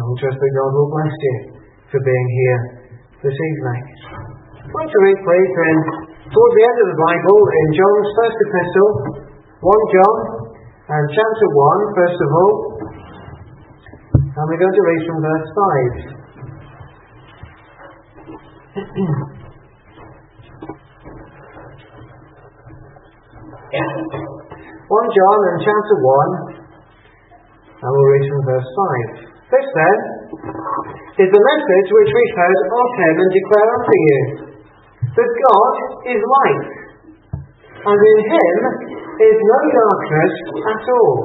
we trust that God will bless you for being here this evening. I'm going to read, please, towards the end of the Bible, in John's first epistle, 1 John, and chapter 1, first of all, and we're going to read from verse 5. 1 John and chapter 1, and we'll read from verse 5. This then is the message which we've heard of him and declare unto you, that God is light, and in him is no darkness at all.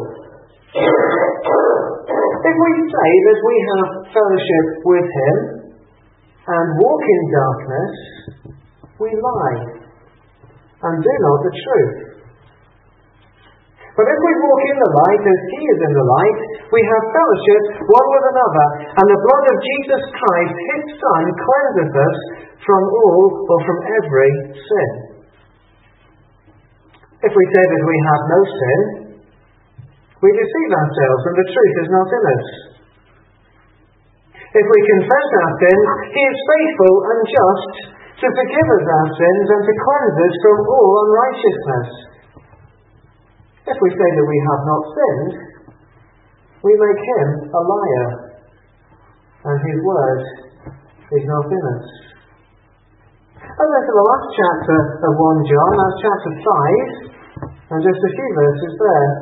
If we say that we have fellowship with him and walk in darkness, we lie and do not the truth. But if we walk in the light as he is in the light, we have fellowship one with another, and the blood of Jesus Christ, his Son, cleanseth us from all or from every sin. If we say that we have no sin, we deceive ourselves, and the truth is not in us. If we confess our sins, he is faithful and just to forgive us our sins and to cleanse us from all unrighteousness. If we say that we have not sinned, we make him a liar, and his word is not in us. And then to the last chapter of 1 John, that's chapter 5, and just a few verses there.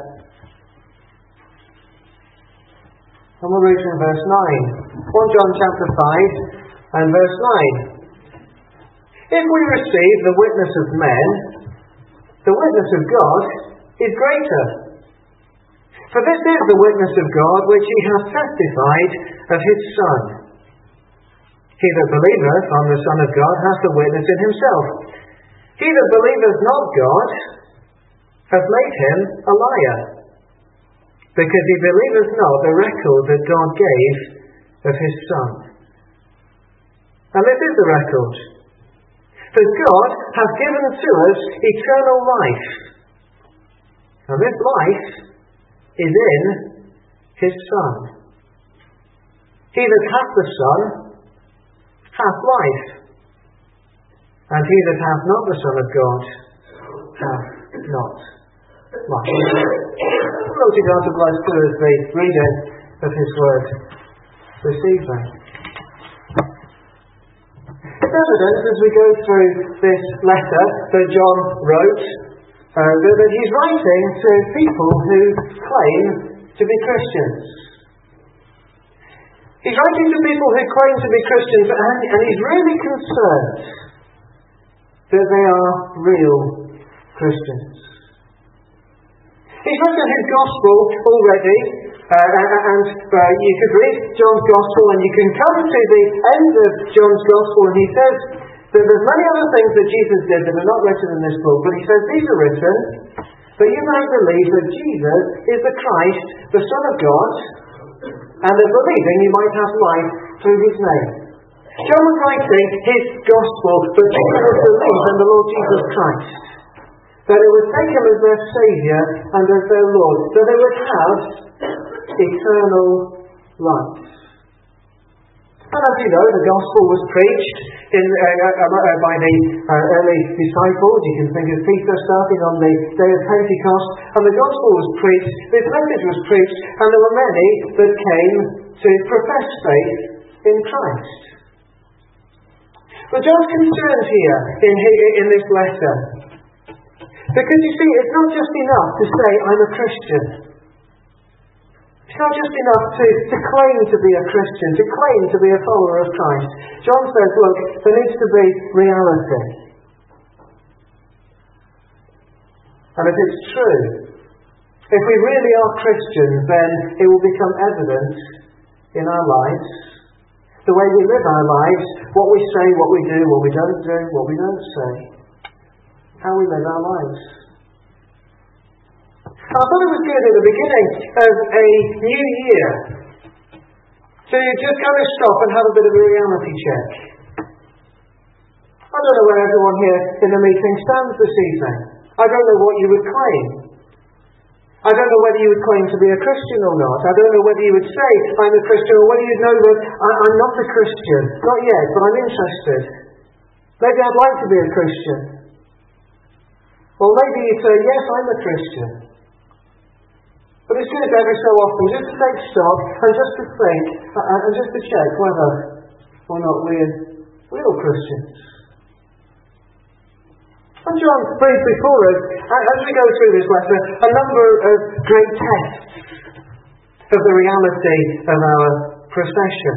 And we'll read from verse 9. 1 John chapter 5 and verse 9. If we receive the witness of men, the witness of God is greater. For this is the witness of God which he hath testified of his Son. He that believeth on the Son of God hath the witness in himself. He that believeth not God hath made him a liar, because he believeth not the record that God gave of his Son. And this is the record, that God hath given to us eternal life, and this life is in his Son. He that hath the Son hath life, and he that hath not the Son of God hath not life. Lord God to bless to us the reading of his word this evening. It's evident as we go through this letter that John wrote that he's writing to people who claim to be Christians. He's writing to people who claim to be Christians, and he's really concerned that they are real Christians. He's written his gospel already, and you could read John's gospel, and you can come to the end of John's gospel, and he says that there's many other things that Jesus did that are not written in this book, but he says these are written that you might believe that Jesus is the Christ, the Son of God, and that believing you might have life through his name. John was writing his gospel that people would believe in the Lord Jesus Christ, that they would take him as their Saviour and as their Lord, that they would have eternal life. And as you know, the gospel was preached by the early disciples. You can think of Peter starting on the day of Pentecost, and the gospel was preached, this message was preached, and there were many that came to profess faith in Christ. But John's concerned here in this letter, because you see, it's not just enough to say, I'm a Christian. It's not just enough to claim to be a Christian, to claim to be a follower of Christ. John says, look, there needs to be reality. And if it's true, if we really are Christians, then it will become evident in our lives, the way we live our lives, what we say, what we do, what we don't do, what we don't say, how we live our lives. I thought it was good at the beginning of a new year to just kind of stop and have a bit of a reality check. I don't know where everyone here in the meeting stands this evening. I don't know what you would claim. I I don't know whether you would claim to be a Christian or not. I don't know whether you would say, I'm a Christian, or whether you'd know that I'm not a Christian. Not yet, but I'm interested. Maybe I'd like to be a Christian. Or maybe you'd say, yes, I'm a Christian. But it's good every so often just to take stock and just to think and just to check whether or not we're real Christians. And John brings before us, as we go through this letter, a number of great tests of the reality of our procession.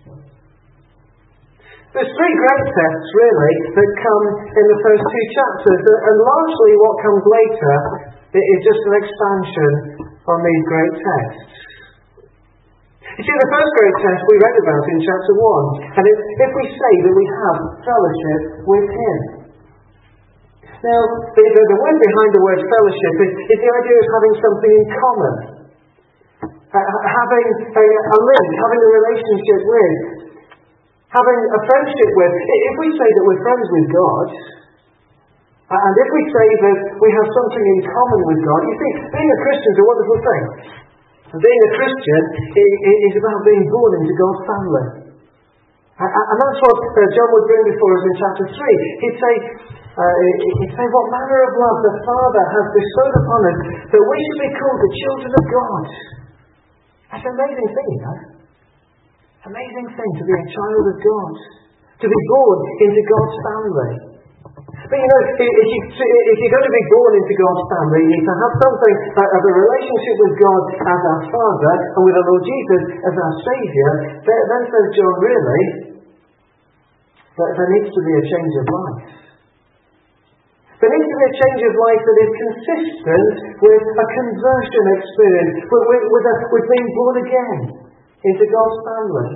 There's three great tests, really, that come in the first two chapters, and largely what comes later is just an expansion on these great tests. You see, the first great test we read about in chapter 1, and it's if we say that we have fellowship with Him. Now, the word behind the word fellowship is the idea of having something in common. Having a link, having a relationship with, having a friendship with. If we say that we're friends with God, and if we say that we have something in common with God, you see, being a Christian is a wonderful thing. Being a Christian is about being born into God's family. And that's what John would bring before us in chapter 3. He'd say, what manner of love the Father has bestowed upon us, that we should be called the children of God. That's an amazing thing, you know. Amazing thing to be a child of God. To be born into God's family. But you know, if you're going to be born into God's family, you need to have something of a relationship with God as our Father, and with the Lord Jesus as our Saviour. Then says John, really, that there needs to be a change of life. There needs to be a change of life that is consistent with a conversion experience, with being born again into God's family.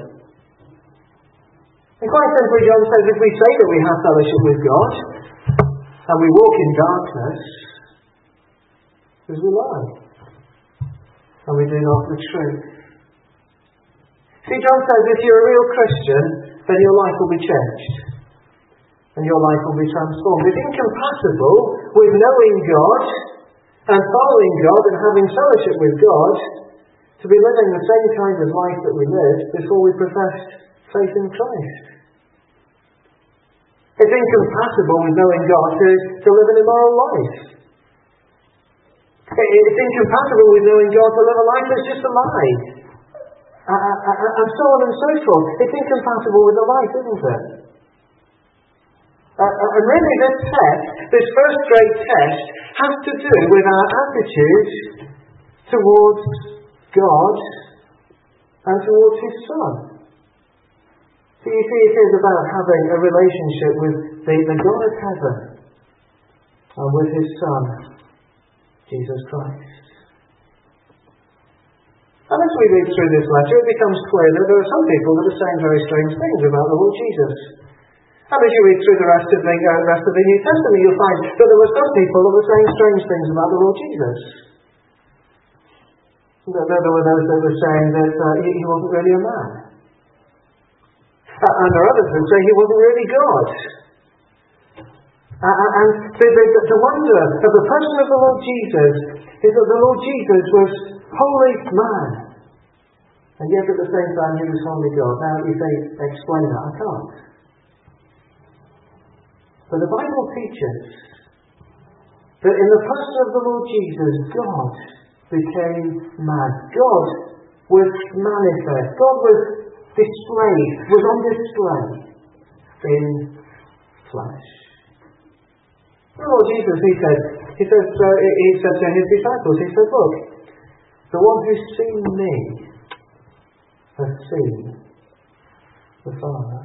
And quite simply, John says, if we say that we have fellowship with God, and we walk in darkness, because we lie, and we do not the truth. See, John says, if you're a real Christian, then your life will be changed. And your life will be transformed. It's incompatible with knowing God and following God and having fellowship with God to be living the same kind of life that we lived before we professed faith in Christ. It's incompatible with knowing God to live an immoral life. It's incompatible with knowing God to live a life that's just a lie. And so on and so forth. It's incompatible with the life, isn't it? And really this first great test, has to do with our attitude towards God and towards His Son. So you see, it is about having a relationship with the God of heaven and with His Son, Jesus Christ. And as we read through this letter, it becomes clear that there are some people that are saying very strange things about the Lord Jesus. And as you read through the rest of the New Testament, you'll find that there were some people that were saying strange things about the Lord Jesus. There were those that were saying that He wasn't really a man. And there are others that say He wasn't really God. And the wonder of the person of the Lord Jesus is that the Lord Jesus was wholly man. And yet at the same time He was wholly God. Now you say, explain that. I can't. But the Bible teaches that in the person of the Lord Jesus, God became man. God was manifest. God was displayed, was on display in flesh. The Lord Jesus, He said to His disciples, He said, look, the one who's seen me has seen the Father.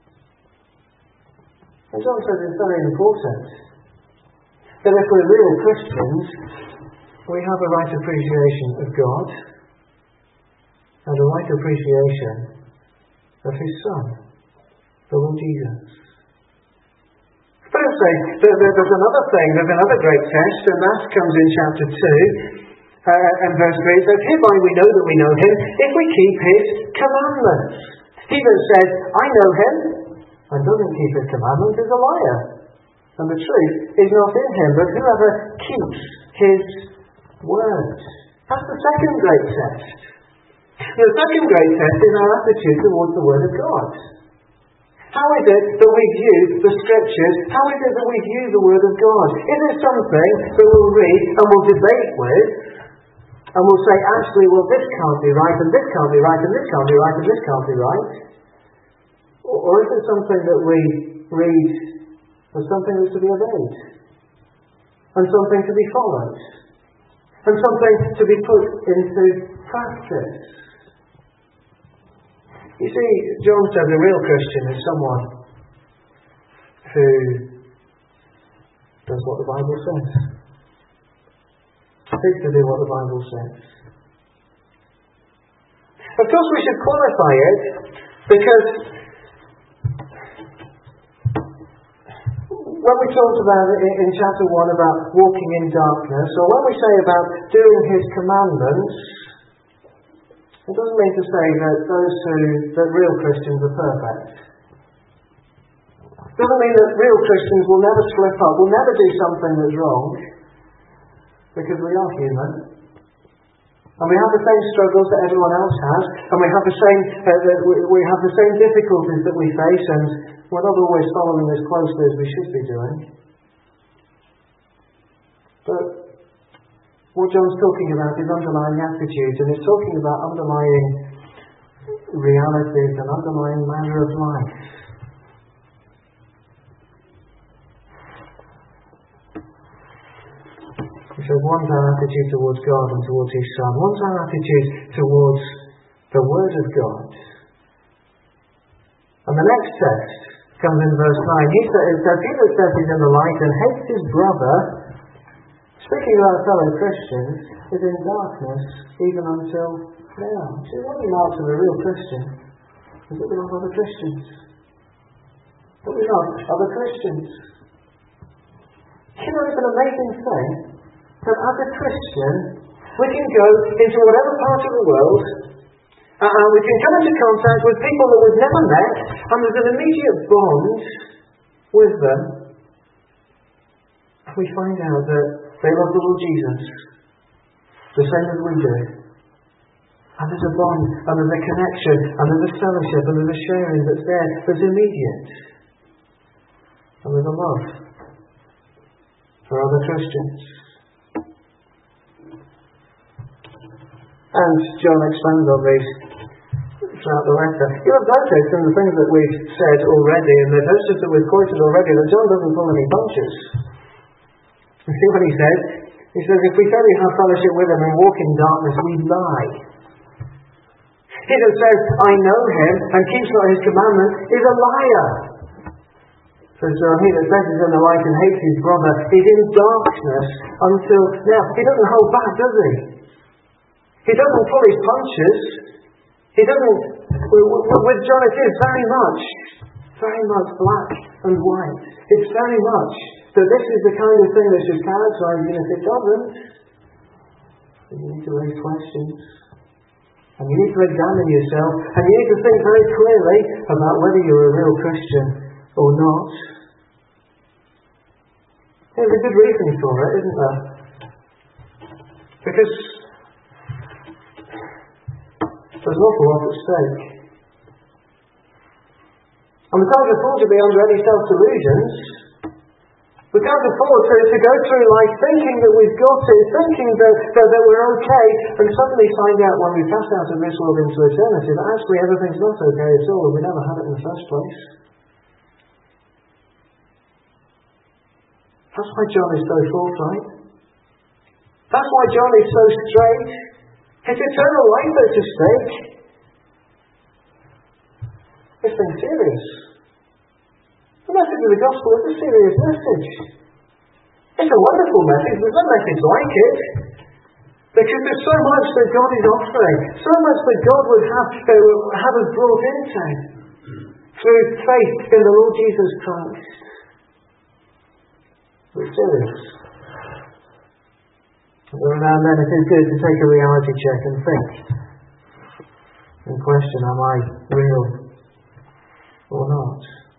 And John says it's very important that if we're real Christians, we have a right appreciation of God and a right appreciation of His Son, the Lord Jesus. But I'll say there's another thing, there's another great test, and that comes in chapter 2 and verse 3. It says, hereby we know that we know Him if we keep His commandments. He that says, I know Him, and doesn't keep His commandments is a liar, and the truth is not in him. But whoever keeps His word. That's the second great test. The second great test is our attitude towards the Word of God. How is it that we view the Scriptures? How is it that we view the Word of God? Is it something that we'll read and we'll debate with, and we'll say, actually, well, this can't be right, and this can't be right, and this can't be right, and this can't be right? Or is it something that we read as something that's to be obeyed, and something to be followed, and something to be put into practice? You see, John says a real Christian is someone who does what the Bible says. Seeks to do what the Bible says. Of course, we should qualify it, because when we talked about it in chapter 1 about walking in darkness, or when we say about doing His commandments, it doesn't mean to say that real Christians are perfect. It doesn't mean that real Christians will never slip up, will never do something that's wrong, because we are human. And we have the same struggles that everyone else has, and we have the same difficulties that we face, and we're not always following as closely as we should be doing. But what John's talking about is underlying attitudes, and he's talking about underlying realities and underlying manner of life. He says, one's our attitude towards God and towards His Son. One's our attitude towards the Word of God. And the next text comes in verse 9. He says, he that says he's in the light and hates his brother, speaking about fellow Christians, is in darkness even until now. See, one of the marks of a real Christian is that we love other Christians. That we love other Christians. You know, it's an amazing thing that as a Christian, we can go into whatever part of the world, and we can come into contact with people that we've never met, and there's an immediate bond with them. And we find out that they love the Lord Jesus the same as we do. And there's a bond, and there's a connection, and there's a fellowship, and there's a sharing that's there, that's immediate. And there's a love for other Christians. And John expands on these throughout the letter. You have noticed in the things that we've said already, and the verses that we've quoted already, that John doesn't pull any punches. You see what he says? He says, if we say we have fellowship with Him and walk in darkness, we lie. He that says, I know Him and keeps not His commandments, is a liar. Says John, he that says he's in the light and hates his brother is in darkness until now. He doesn't hold back, does he? He doesn't pull his punches. He doesn't. With John, it is very much black and white. It's very much that this is the kind of thing that should characterize you. And if it doesn't, then you need to raise questions. And you need to examine yourself. And you need to think very clearly about whether you're a real Christian or not. There's a good reason for it, isn't there? Because there's an awful lot at stake. And we can't afford to be under any self-delusions. We can't afford to go through life thinking that we've got it, thinking that we're okay, and suddenly find out when we pass out of this world into eternity that actually everything's not okay at all, and we never had it in the first place. That's why John is so forthright. That's why John is so straight. It's eternal life that's at stake. This thing's serious. The message of the gospel is a serious message. It's a wonderful message. There's no message like it. Because there's so much that God is offering. So much that God would have us brought into through faith in the Lord Jesus Christ. But serious. Every now and then it is good to take a reality check and think and question, am I real or not?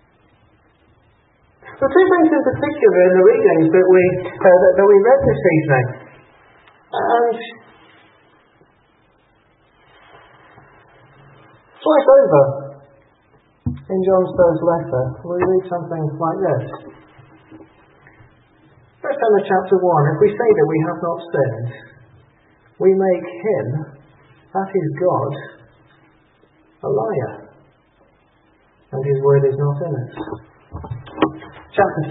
So two things in particular in the readings that we read this evening. And Twice over in John's first letter, we read something like this. 1 Timothy chapter 1, if we say that we have not sinned, we make him, that is God, a liar, and his word is not in us. Chapter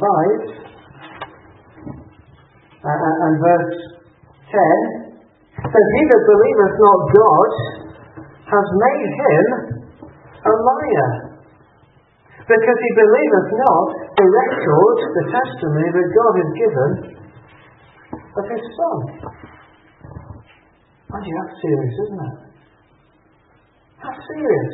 5 and verse 10 says, he that believeth not God has made him a liar, because he believeth not the record, the testimony that God has given of his Son. And that's serious, isn't it? That's serious.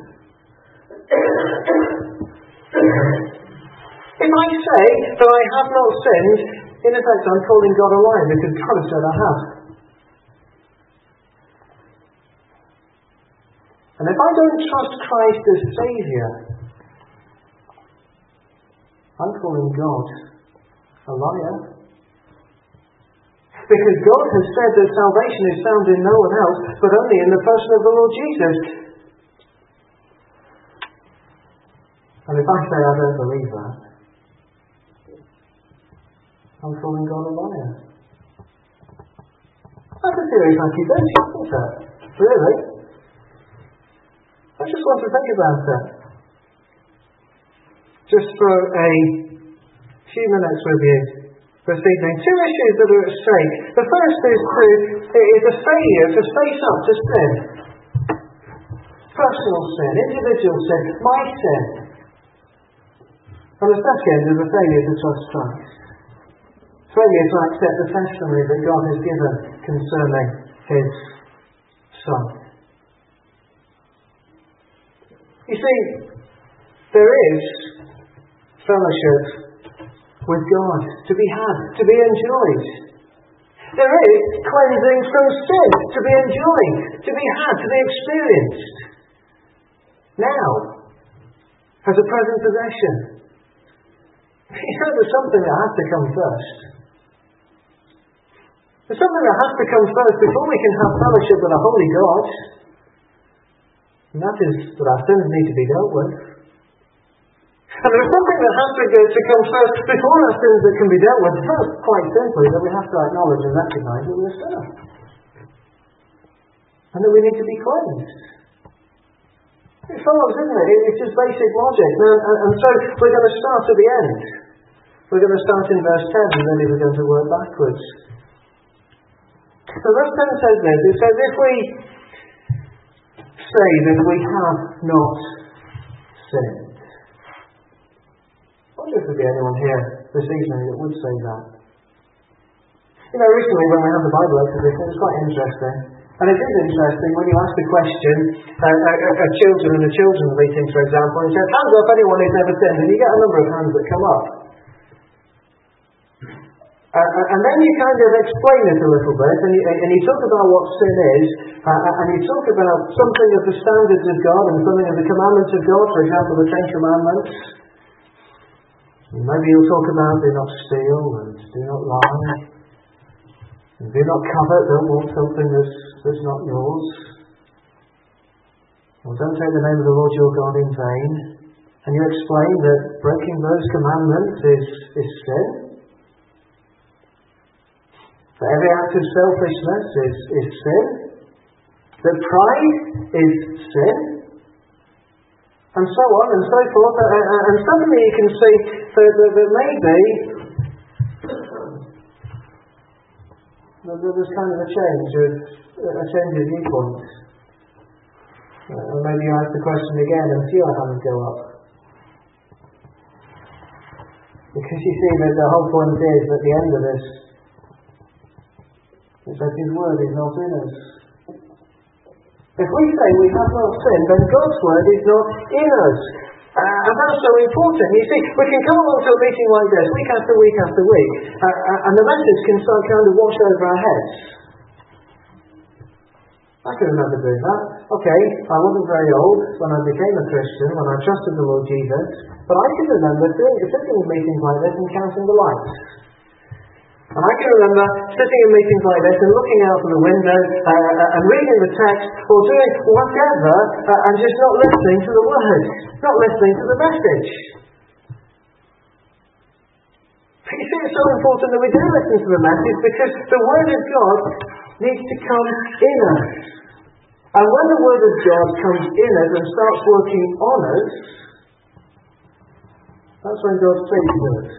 If I say that I have not sinned, in effect I'm calling God a liar, because God has said I have. And if I don't trust Christ as Saviour, I'm calling God a liar. Because God has said that salvation is found in no one else, but only in the person of the Lord Jesus. And if I say I don't believe that, I'm calling God a liar. That's a serious accusation, isn't it? Really? I just want to think about it. Just for a few minutes with you this evening. Two issues that are at stake. The first is a failure to face up to sin. Personal sin, individual sin, my sin. And the second is a failure to trust Christ. Failure to accept the testimony that God has given concerning his Son. You see, there is fellowship with God to be had, to be enjoyed. There is cleansing from sin to be enjoyed, to be had, to be experienced. Now, as a present possession. You know, there's something that has to come first. There's something that has to come first before we can have fellowship with a holy God. And that is that our sins need to be dealt with. And there's something that has to come first before our sins that can be dealt with. First, quite simply, that we have to acknowledge and recognise that we're a sinner. And that we need to be cleansed. It follows, isn't it? It's just basic logic. And so we're going to start at the end. We're going to start in verse 10 and then we're going to work backwards. So verse 10 says this. It says, if we say that we have not sinned. I wonder if there'd be anyone here this evening that would say that. You know, recently when we had the Bible exposition, it was quite interesting. And it is interesting when you ask the question of children in the children's meetings, for example, and you say, hands up anyone who's never sinned, and you get a number of hands that come up. And then you kind of explain it a little bit, and you talk about what sin is, and you talk about something of the standards of God and something of the commandments of God, for example, the Ten Commandments. And maybe you'll talk about do not steal, and do not lie, and do not covet, don't want something that's not yours. Or don't take the name of the Lord your God in vain. And you explain that breaking those commandments is sin. That every act of selfishness is sin. That pride is sin. And so on and so forth. And suddenly you can see that maybe there's kind of a change of viewpoint. And maybe you ask the question again and fewer hands go up. Because you see that the whole point is at the end of this is that His Word is not in us. If we say we have not sinned, then God's Word is not in us. And that's so important. You see, we can come along to a meeting like this, week after week after week, and the message can start kind of wash over our heads. I can remember doing that. Okay, I wasn't very old when I became a Christian, when I trusted the Lord Jesus, but I can remember sitting in meetings like this and counting the lights. And I can remember sitting in meetings like this and looking out of the window and reading the text or doing whatever and just not listening to the word, not listening to the message. But you see, it's so important that we do listen to the message because the word of God needs to come in us. And when the word of God comes in us and starts working on us, that's when God speaks to us.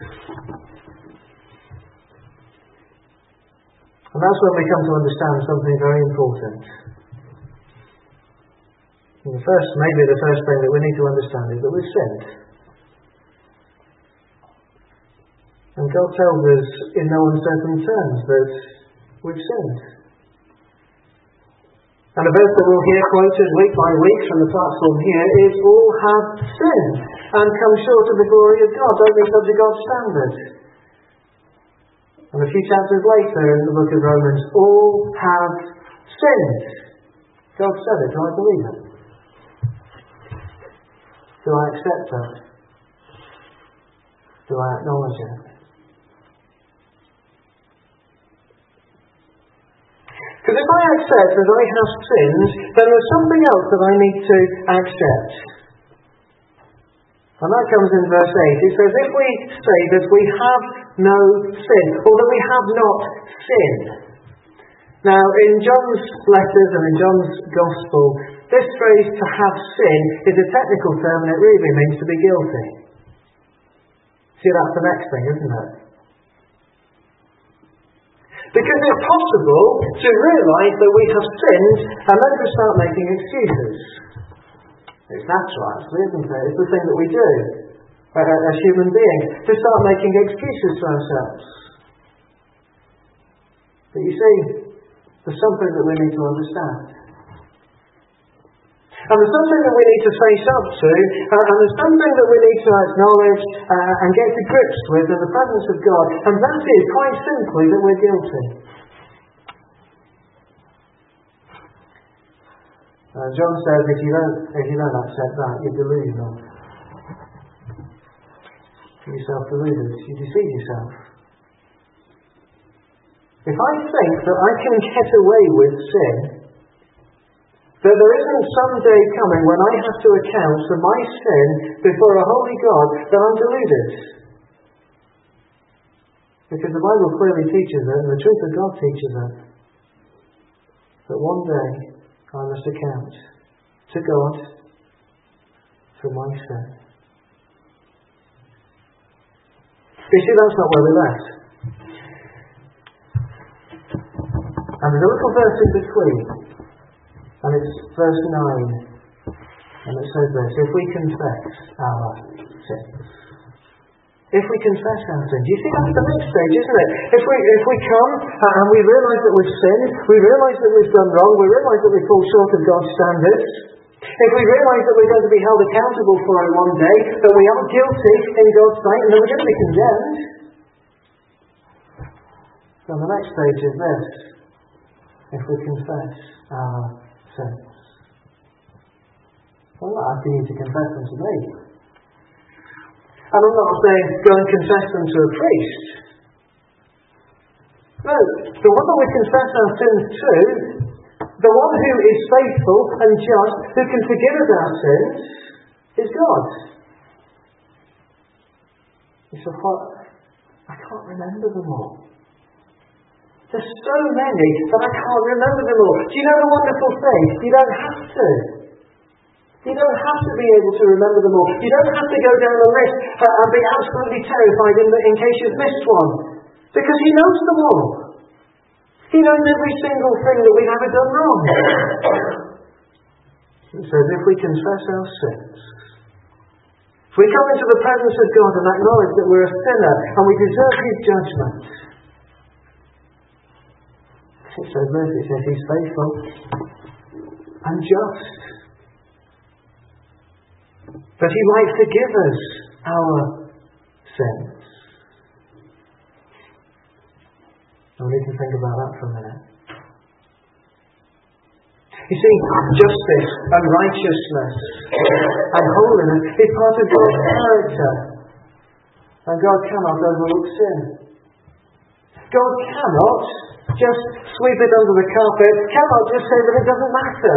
And that's when we come to understand something very important. And maybe the first thing that we need to understand is that we've sinned. And God tells us in no uncertain terms that we've sinned. And the verse that we'll hear quoted week by week from the platform here is, all have sinned and come short of the glory of God. Don't live up to God's standard. And a few chapters later in the book of Romans, all have sinned. God said it. Do I believe it? Do I accept that? Do I acknowledge it? Because if I accept that I have sinned, then there's something else that I need to accept. And that comes in verse 8. It says, if we say that we have no sin, or that we have not sinned. Now, in John's letters and in John's Gospel, this phrase, to have sin, is a technical term and it really means to be guilty. See, that's the next thing, isn't it? Because it's possible to realise that we have sinned and then to start making excuses. It's natural, actually, isn't it? It's the thing that we do as human beings, to start making excuses for ourselves. But you see, there's something that we need to understand. And there's something that we need to face up to, and there's something that we need to acknowledge and get to grips with in the presence of God, and that is, quite simply, that we're guilty. John says, if you don't accept that, you're delusional. You're self-deluded. You deceive yourself. If I think that I can get away with sin, that there isn't some day coming when I have to account for my sin before a holy God, then I'm deluded. Because the Bible clearly teaches it, and the truth of God teaches it, that one day I must account to God for my sin. You see, that's not where we're left. And there's a little verse in between, and it's verse 9, and it says this, if we confess our sins. If we confess our sins. You see, that's the next stage, isn't it? If we come and we realise that we've sinned, we realise that we've done wrong, we realise that we fall short of God's standards, if we realise that we're going to be held accountable for it one day, that we are guilty in God's sight, and that we're going to be condemned, then the next stage is this. If we confess our sins. Well, I'm not asking you to confess them to me. And I'm not saying go and confess them to a priest. No, the one that we confess our sins to, the one who is faithful and just, who can forgive us our sins, is God. You say, I can't remember them all. There's so many that I can't remember them all. Do you know the wonderful thing? You don't have to. You don't have to be able to remember them all. You don't have to go down the list and be absolutely terrified in case you've missed one. Because He knows them all. He knows every single thing that we've ever done wrong. It says, if we confess our sins, if we come into the presence of God and acknowledge that we're a sinner and we deserve His judgment, it says He's faithful and just, that He might forgive us our sins. And we need to think about that for a minute. You see, justice and righteousness and holiness is part of God's character. And God cannot overlook sin. God cannot just sweep it under the carpet, cannot just say that it doesn't matter.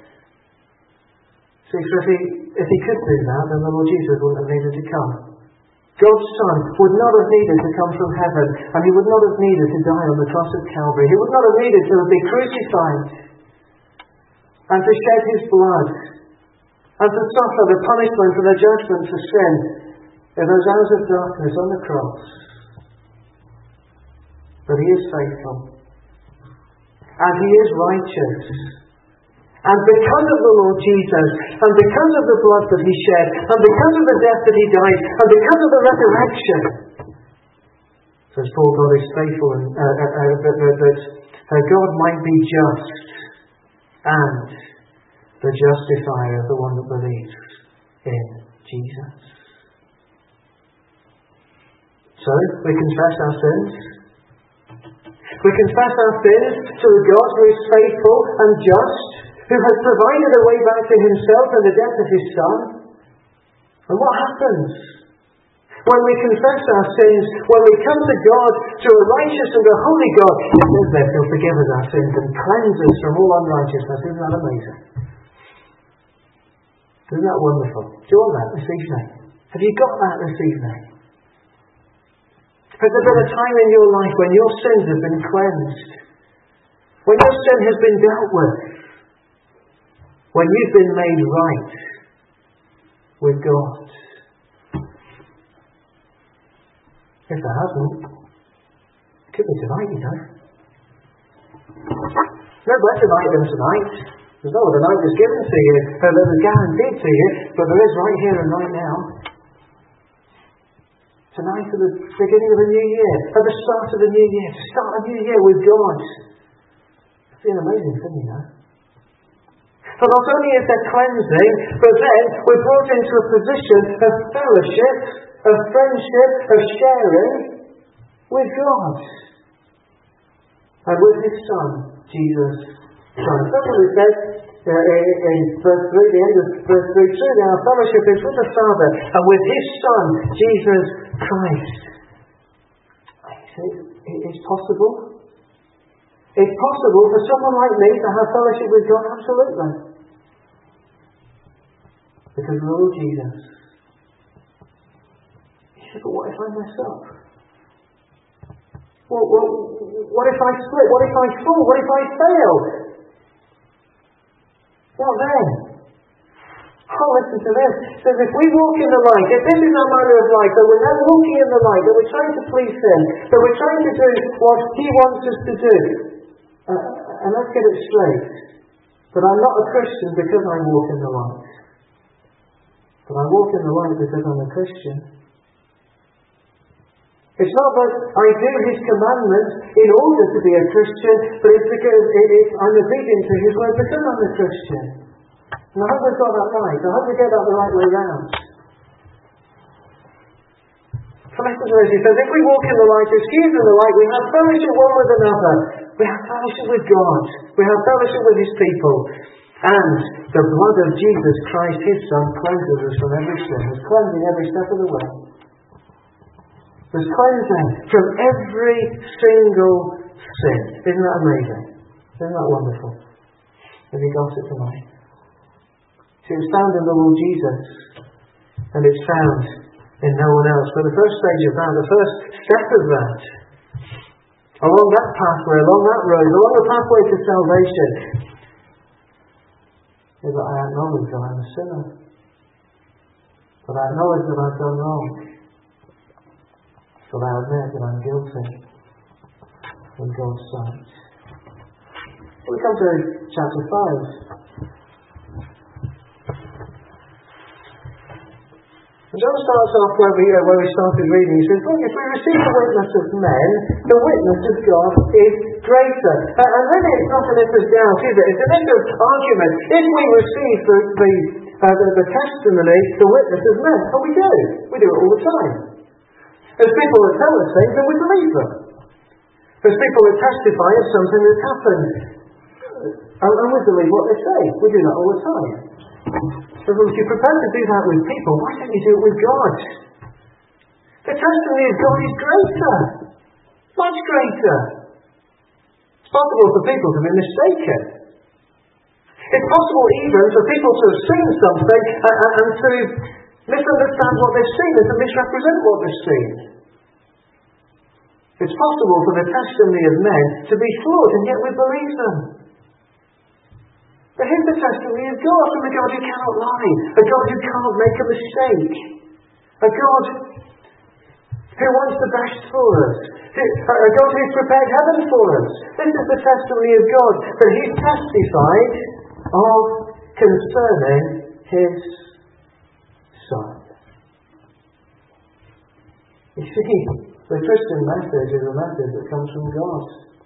See, for if he could do that, then the Lord Jesus wouldn't have needed to come. God's Son would not have needed to come from heaven, and he would not have needed to die on the cross of Calvary. He would not have needed to be crucified and to shed his blood and to suffer the punishment and the judgment for sin in those hours of darkness on the cross. But he is faithful, and he is righteous. And because of the Lord Jesus, and because of the blood that he shed, and because of the death that he died, and because of the resurrection, says Paul, God is faithful, and that God might be just, and the justifier of the one that believes in Jesus. So, we confess our sins. We confess our sins to the God who is faithful and just, who has provided a way back to himself in the death of his Son. And what happens? When we confess our sins, when we come to God, to a righteous and a holy God, he says that he'll forgive us our sins and cleanse us from all unrighteousness. Isn't that amazing? Isn't that wonderful? Do you want that this evening? Have you got that this evening? Has there been a time in your life when your sins have been cleansed? When your sin has been dealt with? When you've been made right with God? If there hasn't, it could be tonight, you know. No better night than tonight. There's no other night that's given to you, that is guaranteed to you, but there is right here and right now. Tonight at the beginning of a new year, at the start of a new year, to start a new year with God. It's an amazing thing, you know. So not only is there cleansing, but then we're brought into a position of fellowship, of friendship, of sharing with God. And with his Son, Jesus Christ. That's what it says in verse 3, the end of verse 3. Truly our fellowship is with the Father and with his Son, Jesus Christ. It's possible. It's possible for someone like me to have fellowship with God, absolutely. Because of the Lord Jesus. He said, but what if I mess up? What if I slip? What if I fall? What if I fail? What then? Oh, listen to this. It says, if we walk in the light, if this is our manner of life, that we're now walking in the light, that we're trying to please him, that we're trying to do what he wants us to do, and let's get it straight, that I'm not a Christian because I walk in the light. But I walk in the light because I'm a Christian. It's not that I do his commandments in order to be a Christian, but it's because I'm obedient to his word because I'm a Christian. And I hope we've got that right. I hope we get that the right way round. Philippians says, if we walk in the light as he is in the light, we have fellowship one with another. We have fellowship with God. We have fellowship with his people. And the blood of Jesus Christ, his Son, cleanses us from every sin. It's cleansing every step of the way. There's cleansing from every single sin. Isn't that amazing? Isn't that wonderful? Have you got it tonight? See, it's found in the Lord Jesus. And it's found in no one else. But the first stage of that, the first step of that, along that pathway, along that road, along the pathway to salvation, is that I acknowledge that I'm a sinner. That I acknowledge that I've done wrong. That I admit that I'm guilty in God's sight. We come to chapter 5. And John starts off where we started reading. He says, look, if we receive the witness of men, the witness of God is greater. And really it's not an if of doubt, is it? It's an if of argument. If we receive the testimony, the witness of men, and we do. We do it all the time. There's people that tell us things and we believe them. There's people that testify of something that's happened. And we believe what they say. We do that all the time. So if you're prepared to do that with people, why don't you do it with God? The testimony of God is greater. Much greater. It's possible for people to be mistaken. It's possible even for people to have seen something and to misunderstand what they've seen and to misrepresent what they've seen. It's possible for the testimony of men to be flawed, and yet we believe them. But here's the testimony of God, from a God who cannot lie, a God who can't make a mistake, a God who wants the best for us, a God who's prepared heaven for us. This is the testimony of God that He's testified of concerning His Son. You see, the Christian message is a message that comes from God.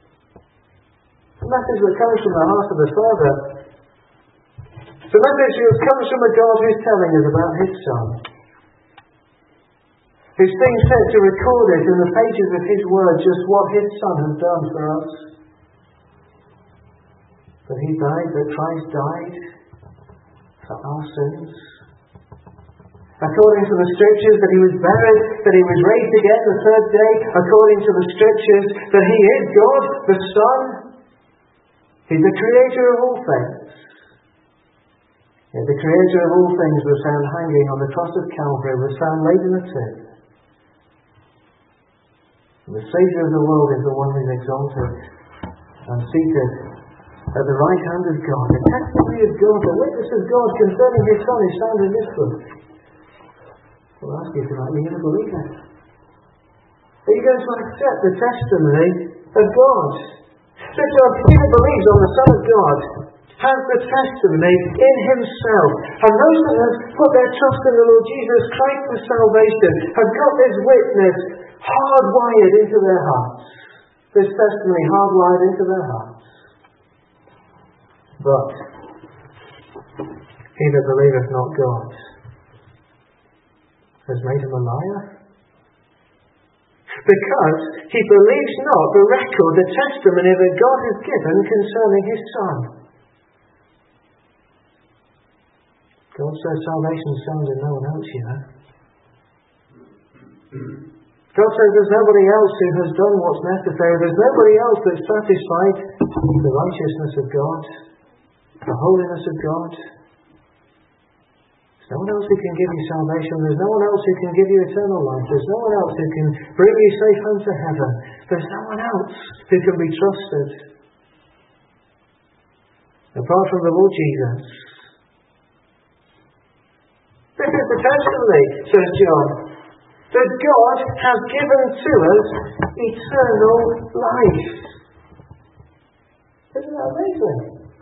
A message that comes from the heart of the Father. It's a message that comes from a God who's telling us about His Son, who's seen fit to record it in the pages of His Word just what His Son has done for us. That He died, that Christ died for our sins. According to the Scriptures, that He was buried, that He was raised again the third day. According to the Scriptures, that He is God, the Son. He's the Creator of all things. Yet the Creator of all things was found hanging on the cross of Calvary, was found laid in a tomb. And the Saviour of the world is the one who is exalted and seated at the right hand of God. The testimony of God, the witness of God concerning His Son is found in this book. I'll ask you tonight, are you going to believe it? Are you going to accept the testimony of God? So John, he that believes on the Son of God has the testimony in himself. And those that have put their trust in the Lord Jesus Christ for salvation have got this witness hardwired into their hearts. This testimony hardwired into their hearts. But he that believeth not God has made him a liar, because he believes not the record, the testimony that God has given concerning His Son. God says salvation stands in no one else, you know. God says there's nobody else who has done what's necessary. There's nobody else that's satisfied the righteousness of God, the holiness of God. There's no one else who can give you salvation. There's no one else who can give you eternal life. There's no one else who can bring you safe home to heaven. There's no one else who can be trusted apart from the Lord Jesus. This is the testimony, says John, that God has given to us eternal life. Isn't that amazing?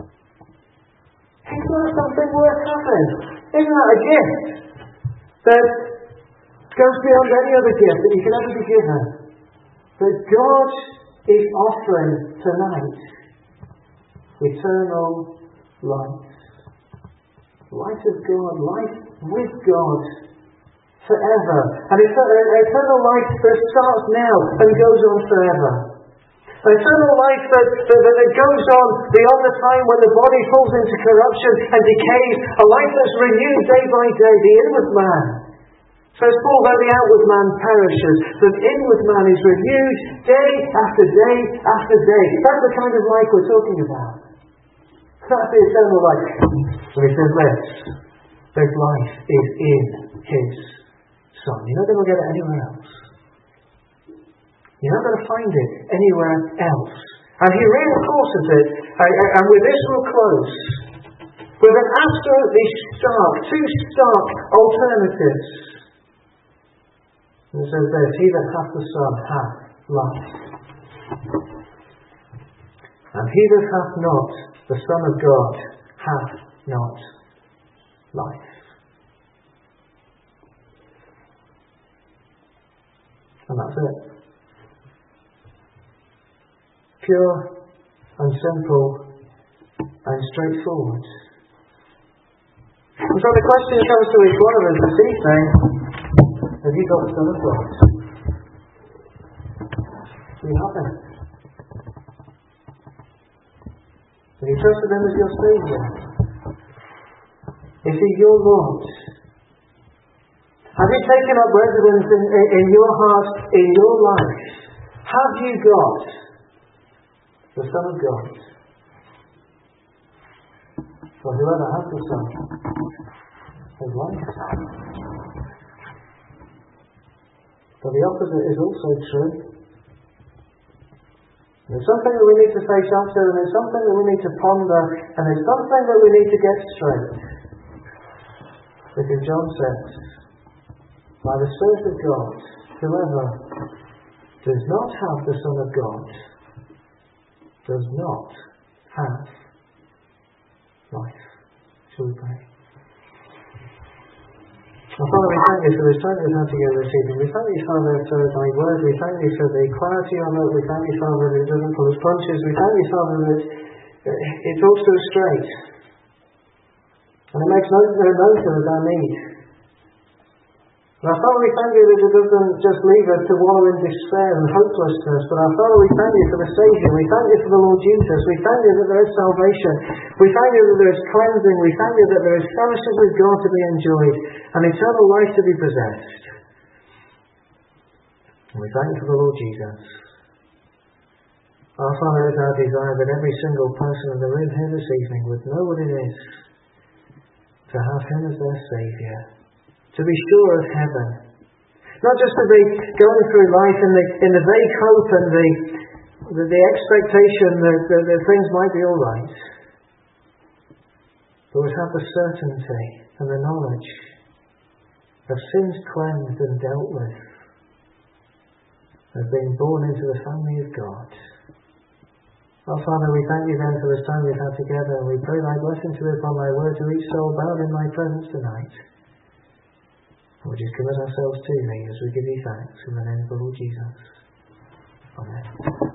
Isn't that something worth having? Isn't that a gift that goes beyond any other gift that you can ever be given? That God is offering tonight eternal life. Life of God, life with God forever. And it's an eternal life that starts now and goes on forever. An eternal life that goes on beyond the time when the body falls into corruption and decays. A life that's renewed day by day. The inward man. Says Paul, though the outward man perishes, the inward man is renewed day after day after day. That's the kind of life we're talking about. That's the eternal life. And he says this life is in His Son. You're not going to get it anywhere else. You're not going to find it anywhere else. And he reinforces it, and with this we'll close, with an absolutely two stark alternatives. And it says this, he that hath the Son hath life. And he that hath not the Son of God hath not life. And that's it. Pure and simple and straightforward. And so the question comes to each one of us this evening, have you got the Son of God? Do you have Him? Have you trusted Him as your Saviour? Is He your Lord? Have you taken up residence in your heart, in your life? Have you got the Son of God? For whoever has the Son has life. But the opposite is also true. There's something that we need to face up to, and there's something that we need to ponder, and there's something that we need to get straight. Because John says, by the Spirit of God, whoever does not have the Son of God does not have life. Shall we pray? Father, we thank you for this time we've had together this evening. We thank you, Father, for thy word. We thank you for the clarity of it. We thank you, Father, that it doesn't pull us punches. We thank you, Father, that it talks to us straight. And it makes known to us our need. And our Father, we thank you that it doesn't just leave us to wallow in despair and hopelessness, but our Father, we thank you for the Saviour. We thank you for the Lord Jesus. We thank you that there is salvation. We thank you that there is cleansing. We thank you that there is fellowship with God to be enjoyed and eternal life to be possessed. And we thank you for the Lord Jesus. Our Father, it is our desire that every single person in the room here this evening would know what it is to have Him as their Saviour, to be sure of heaven, not just to be going through life in the vague hope and the expectation that things might be all right, but would have the certainty and the knowledge of sins cleansed and dealt with, of being born into the family of God. Oh, Father, we thank you then for this time we've had together, and we pray thy blessing to be upon thy word to each soul bowed in thy presence tonight. And we just commit ourselves to thee as we give thee thanks in the name of the Lord Jesus. Amen.